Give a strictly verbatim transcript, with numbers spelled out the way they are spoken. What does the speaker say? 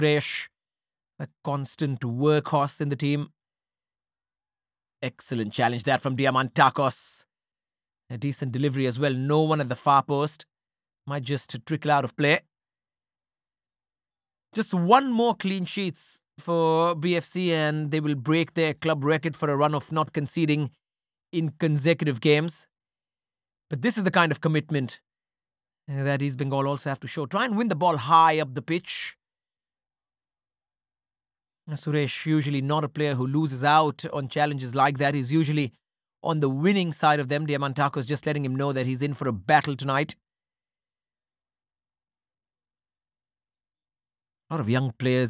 Suresh, the constant workhorse in the team. Excellent challenge there from Diamantakos. A decent delivery as well. No one at the far post. Might just trickle out of play. Just one more clean sheets for B F C and they will break their club record for a run of not conceding in consecutive games. But this is the kind of commitment that East Bengal also have to show. Try and win the ball high up the pitch. Suresh, usually not a player who loses out on challenges like that. He's usually on the winning side of them. Diamantakos just letting him know that he's in for a battle tonight. A lot of young players